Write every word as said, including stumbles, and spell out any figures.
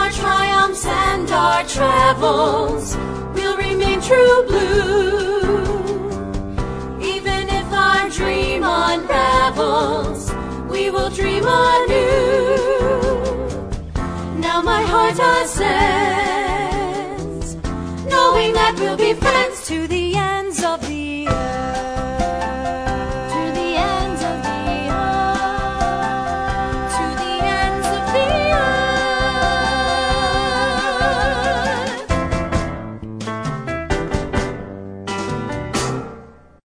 our triumphs and our travels, we'll remain true blue. Even if our dream unravels, we will dream anew. Now my heart ascends, knowing that we'll be friends to the ends of the earth.